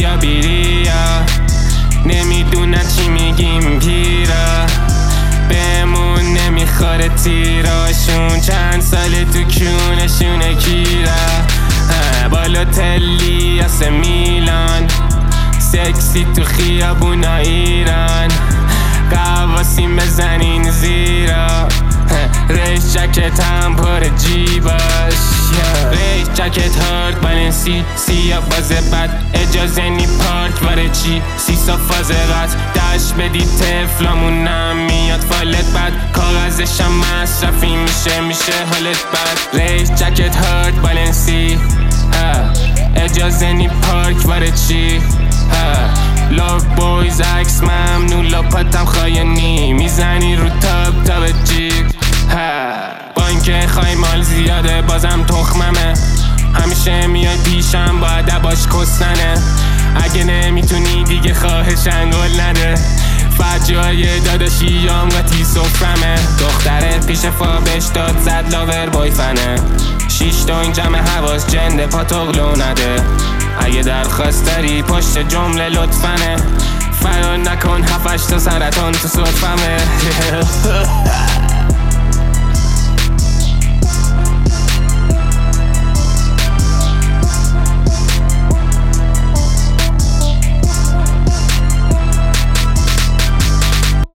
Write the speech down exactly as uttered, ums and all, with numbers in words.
یا بیریا، نمیدونن چی میگیم پیرا، بهمون نمیخوره تیراشون، چند سال تو کونشونه کیرا. بالوتلی اس میلان، سکسی تو خیابونا ایران، قواسیم بزنین زیرا، ریش جکت هم پر جیباش، ریش جکت هارد بالنسی سیا باز بد، اجازه نی پارک واره چی سیسا فاز قط، دشت بدید تفلامون نمیاد فالت بد، کاغذشم مصرفی میشه میشه حالت بد، ریش جکت هارد بالنسی اجازه نی پارک واره چی، لاف بویز عکس ممنون لاپاتم خواینی، میزنی رو تاب تاب جیب، با اینکه خواهی مال زیاده بازم تخممه، همیشه میای پیشم باید عباش کستنه، اگه نمیتونی دیگه خواهش انگل نده، فجای داداشی یا قطی سفرمه، دختره پیش فابش داد زد لاور بای فنه، شیش تا این جمع حواس جنده پاتوغلو نده، اگه درخواست داری پشت جمله لطفنه، فرار نکن هفتش تا سرطان تو صدفمه.